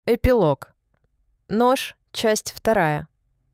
Эпилог. Нож. Часть 2.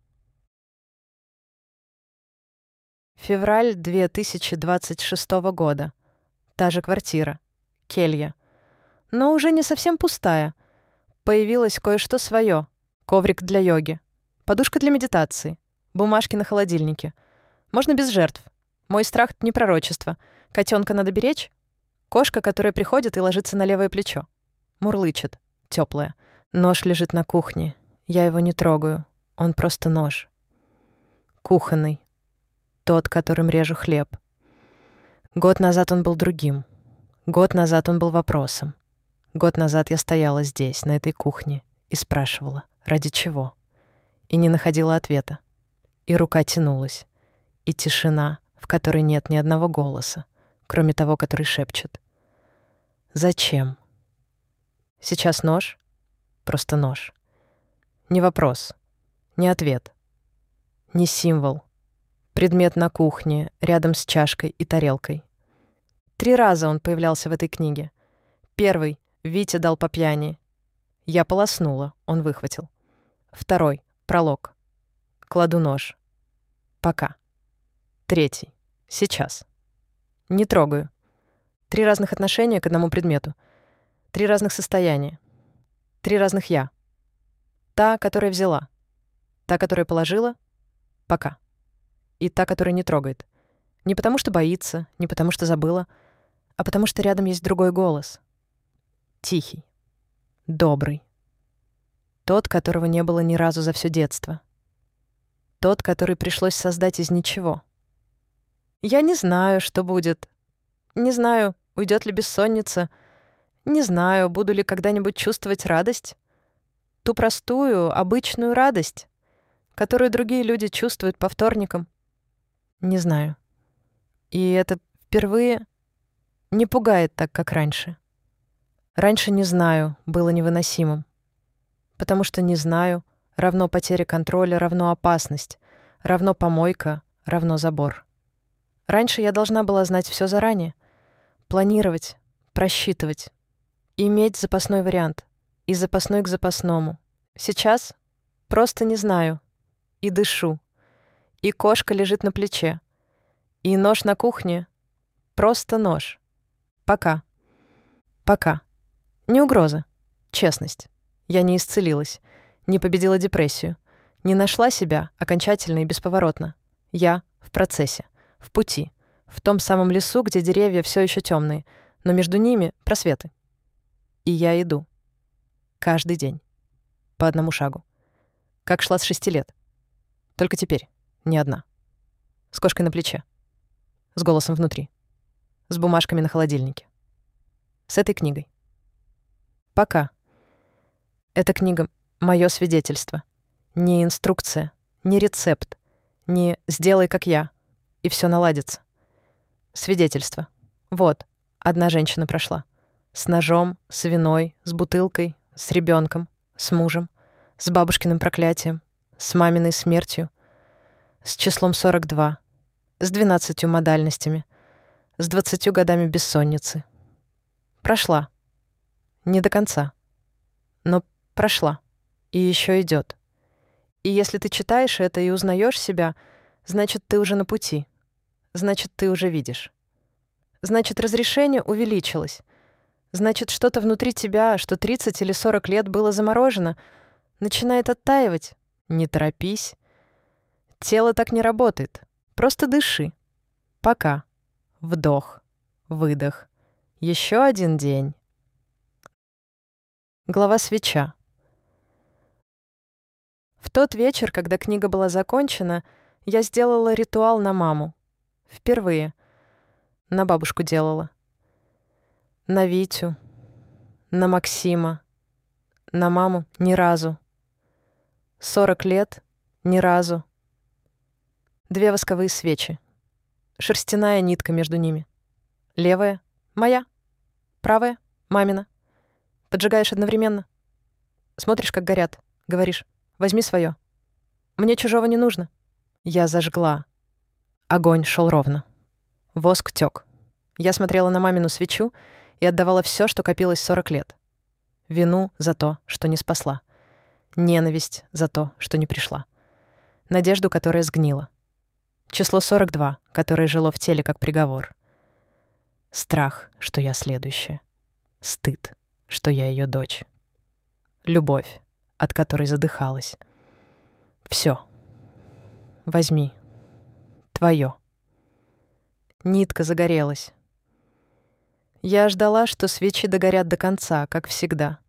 Февраль 2026 года. Та же квартира. Келья. Но уже не совсем пустая. Появилось кое-что своё. Коврик для йоги. Подушка для медитации. Бумажки на холодильнике. Можно без жертв. Мой страх — не пророчество. Котёнка надо беречь. Кошка, которая приходит и ложится на левое плечо. Мурлычет. Тёплая. Нож лежит на кухне. Я его не трогаю. Он просто нож. Кухонный. Тот, которым режу хлеб. Год назад он был другим. Год назад он был вопросом. Год назад я стояла здесь, на этой кухне, и спрашивала, ради чего? И не находила ответа. И рука тянулась. И тишина, в которой нет ни одного голоса, кроме того, который шепчет. Зачем? Сейчас нож. Просто нож. Не вопрос, не ответ, не символ. Предмет на кухне, рядом с чашкой и тарелкой. 3 раза он появлялся в этой книге. Первый — Витя дал по пьяни. Я полоснула, он выхватил. Второй — пролог. Кладу нож. Пока. Третий — сейчас. Не трогаю. 3 разных отношения к одному предмету. 3 разных состояния. 3 разных «я». Та, которая взяла. Та, которая положила. Пока. И та, которая не трогает. Не потому что боится, не потому что забыла, а потому что рядом есть другой голос. Тихий. Добрый. Тот, которого не было ни разу за всё детство. Тот, который пришлось создать из ничего. Я не знаю, что будет. Не знаю, уйдёт ли бессонница. Не знаю, буду ли когда-нибудь чувствовать радость. Ту простую, обычную радость, которую другие люди чувствуют по вторникам. Не знаю. И это впервые не пугает так, как раньше. Раньше «не знаю» было невыносимым. Потому что «не знаю» равно потеря контроля, равно опасность, равно помойка, равно забор. Раньше я должна была знать всё заранее, планировать, просчитывать, иметь запасной вариант и запасной к запасному. Сейчас просто не знаю и дышу. И кошка лежит на плече. И нож на кухне — просто нож. Пока. Пока. Не угроза. Честность. Я не исцелилась, не победила депрессию, не нашла себя окончательно и бесповоротно. Я в процессе, в пути, в том самом лесу, где деревья всё ещё тёмные, но между ними просветы. И я иду. Каждый день. По одному шагу. Как шла с 6 лет. Только теперь не одна. С кошкой на плече. С голосом внутри. С бумажками на холодильнике. С этой книгой. Пока. Эта книга — моё свидетельство. Не инструкция, не рецепт, не «сделай, как я», и всё наладится. Свидетельство. Вот, одна женщина прошла. С ножом, с виной, с бутылкой, с ребёнком, с мужем, с бабушкиным проклятием, с маминой смертью, с числом 42, с 12 модальностями, с 20 годами бессонницы. Прошла. Не до конца. Но прошла. И ещё идёт. И если ты читаешь это и узнаёшь себя, значит, ты уже на пути. Значит, ты уже видишь. Значит, разрешение увеличилось. Значит, что-то внутри тебя, что 30 или 40 лет было заморожено, начинает оттаивать. Не торопись. Тело так не работает. Просто дыши. Пока. Вдох. Выдох. Ещё один день. Глава «Свеча». В тот вечер, когда книга была закончена, я сделала ритуал на маму. Впервые. На бабушку делала. На Витю. На Максима. На маму ни разу. 40 лет — ни разу. 2 восковые свечи. Шерстяная нитка между ними. Левая — моя. Правая — мамина. Поджигаешь одновременно. Смотришь, как горят. Говоришь: «Возьми своё. Мне чужого не нужно». Я зажгла. Огонь шёл ровно. Воск тёк. Я смотрела на мамину свечу и отдавала всё, что копилось 40 лет. Вину за то, что не спасла. Ненависть за то, что не пришла. Надежду, которая сгнила. Число 42, которое жило в теле как приговор. Страх, что я следующая. Стыд, что я ее дочь. Любовь, от которой задыхалась. Все. Возьми. Твое. Нитка загорелась. Я ждала, что свечи догорят до конца, как всегда.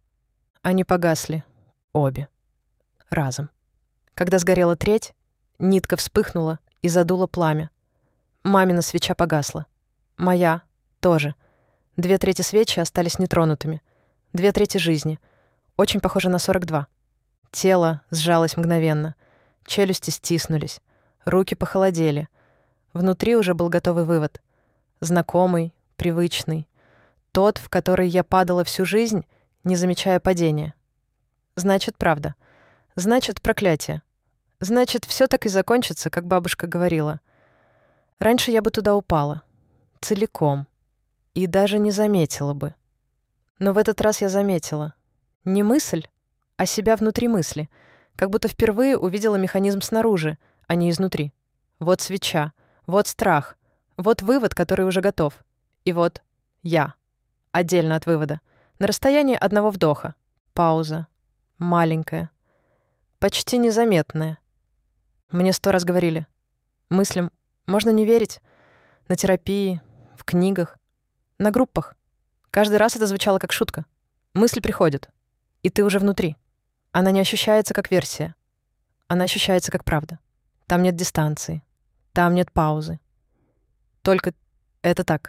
Они погасли. Обе. Разом. Когда сгорела треть, нитка вспыхнула и задула пламя. Мамина свеча погасла. Моя тоже. 2/3 свечи остались нетронутыми. 2/3 жизни. Очень похоже на 42. Тело сжалось мгновенно. Челюсти стиснулись. Руки похолодели. Внутри уже был готовый вывод. Знакомый, привычный. Тот, в который я падала всю жизнь, не замечая падения. Значит, правда. Значит, проклятие. Значит, все так и закончится, как бабушка говорила. Раньше я бы туда упала. Целиком. И даже не заметила бы. Но в этот раз я заметила. Не мысль, а себя внутри мысли. Как будто впервые увидела механизм снаружи, а не изнутри. Вот свеча. Вот страх. Вот вывод, который уже готов. И вот я. Отдельно от вывода. На расстоянии одного вдоха. Пауза. Маленькая. Почти незаметная. Мне 100 раз говорили. Мыслям можно не верить. На терапии, в книгах, на группах. Каждый раз это звучало как шутка. Мысль приходит, и ты уже внутри. Она не ощущается как версия. Она ощущается как правда. Там нет дистанции. Там нет паузы. Только это так.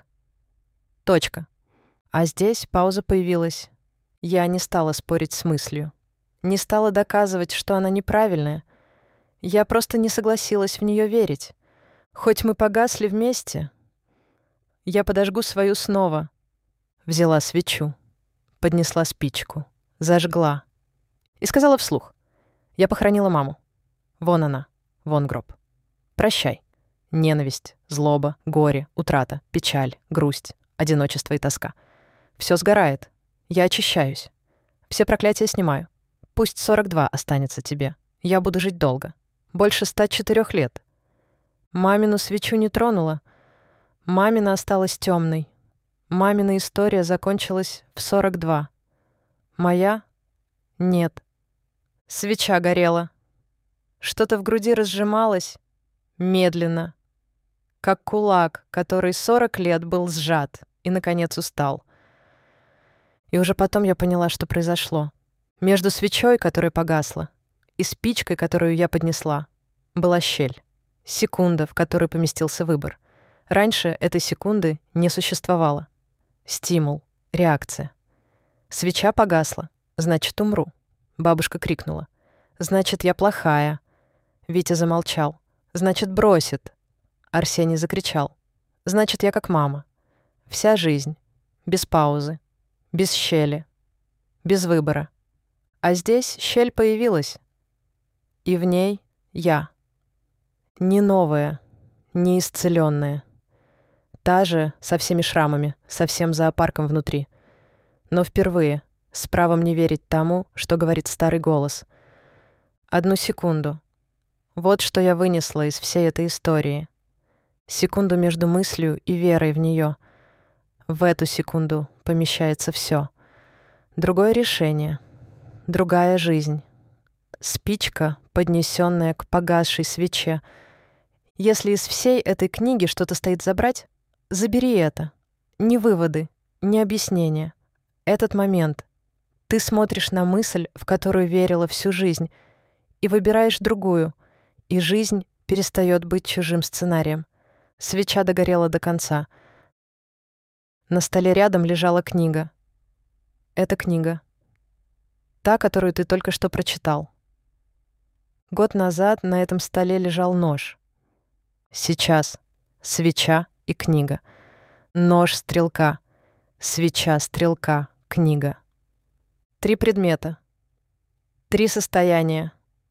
Точка. А здесь пауза появилась. Я не стала спорить с мыслью. Не стала доказывать, что она неправильная. Я просто не согласилась в нее верить. Хоть мы погасли вместе, я подожгу свою снова. Взяла свечу, поднесла спичку, зажгла и сказала вслух. Я похоронила маму. Вон она, вон гроб. Прощай. Ненависть, злоба, горе, утрата, печаль, грусть, одиночество и тоска. Все сгорает. Я очищаюсь. Все проклятия снимаю. Пусть 42 останется тебе. Я буду жить долго. Больше 104 лет. Мамину свечу не тронула. Мамина осталась темной. Мамина история закончилась в 42. Моя? Нет. Свеча горела. Что-то в груди разжималось. Медленно. Как кулак, который 40 лет был сжат и, наконец, устал. И уже потом я поняла, что произошло. Между свечой, которая погасла, и спичкой, которую я поднесла, была щель. Секунда, в которой поместился выбор. Раньше этой секунды не существовало. Стимул, реакция. Свеча погасла. Значит, умру. Бабушка крикнула. Значит, я плохая. Витя замолчал. Значит, бросит. Арсений закричал. Значит, я как мама. Вся жизнь. Без паузы. Без щели. Без выбора. А здесь щель появилась. И в ней я. Не новая, не исцелённая. Та же, со всеми шрамами, со всем зоопарком внутри. Но впервые, с правом не верить тому, что говорит старый голос. 1 секунду. Вот что я вынесла из всей этой истории. Секунду между мыслью и верой в неё. В эту секунду помещается всё. Другое решение. Другая жизнь. Спичка, поднесённая к погасшей свече. Если из всей этой книги что-то стоит забрать, забери это. Не выводы, не объяснения. Этот момент. Ты смотришь на мысль, в которую верила всю жизнь, и выбираешь другую, и жизнь перестаёт быть чужим сценарием. Свеча догорела до конца. На столе рядом лежала книга. Эта книга. Та, которую ты только что прочитал. Год назад на этом столе лежал нож. Сейчас свеча и книга. Нож стрелка, свеча стрелка, книга. 3 предмета. 3 состояния.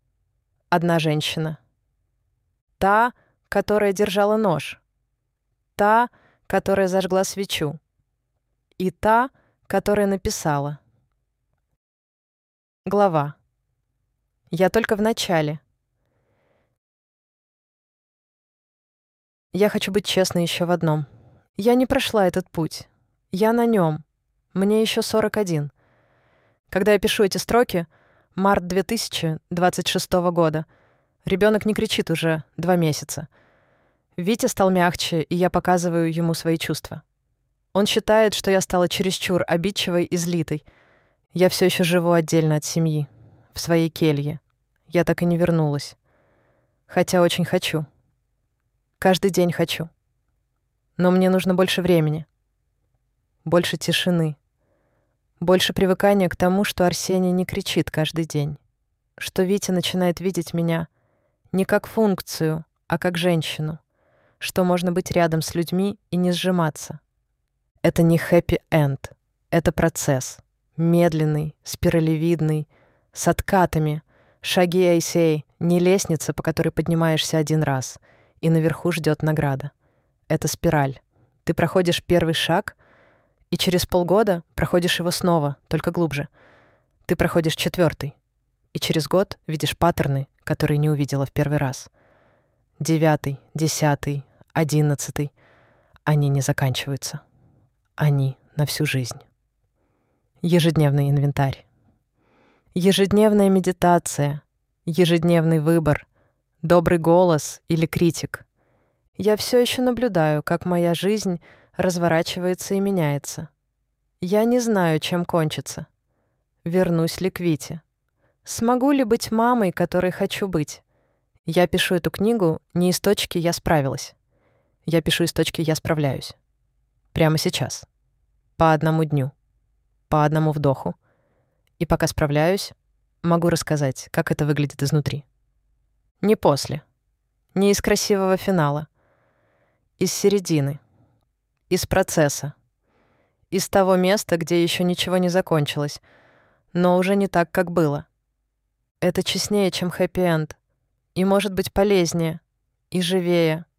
1 женщина. Та, которая держала нож. Та, которая зажгла свечу. И та, которая написала. Глава. Я только в начале. Я хочу быть честной еще в одном. Я не прошла этот путь. Я на нем. Мне еще 41. Когда я пишу эти строки, март 2026 года, ребенок не кричит уже 2 месяца. Витя стал мягче, и я показываю ему свои чувства. Он считает, что я стала чересчур обидчивой и злитой. Я все еще живу отдельно от семьи, в своей келье. Я так и не вернулась. Хотя очень хочу. Каждый день хочу. Но мне нужно больше времени. Больше тишины. Больше привыкания к тому, что Арсений не кричит каждый день. Что Витя начинает видеть меня не как функцию, а как женщину. Что можно быть рядом с людьми и не сжиматься. Это не хэппи-энд. Это процесс. Медленный, спиралевидный, с откатами. Шаги ACA, не лестница, по которой поднимаешься один раз, и наверху ждет награда. Это спираль. Ты проходишь первый шаг, и через полгода проходишь его снова, только глубже. Ты проходишь 4, и через год видишь паттерны, которые не увидела в первый раз. 9, 10, 11. Они не заканчиваются. Они на всю жизнь. Ежедневный инвентарь. Ежедневная медитация. Ежедневный выбор. Добрый голос или критик. Я все еще наблюдаю, как моя жизнь разворачивается и меняется. Я не знаю, чем кончится. Вернусь ли к Вите? Смогу ли быть мамой, которой хочу быть? Я пишу эту книгу не из точки «я справилась». Я пишу из точки «я справляюсь». Прямо сейчас. По одному дню. По одному вдоху. И пока справляюсь, могу рассказать, как это выглядит изнутри. Не после. Не из красивого финала. Из середины. Из процесса. Из того места, где еще ничего не закончилось, но уже не так, как было. Это честнее, чем хэппи-энд. И может быть полезнее. И живее.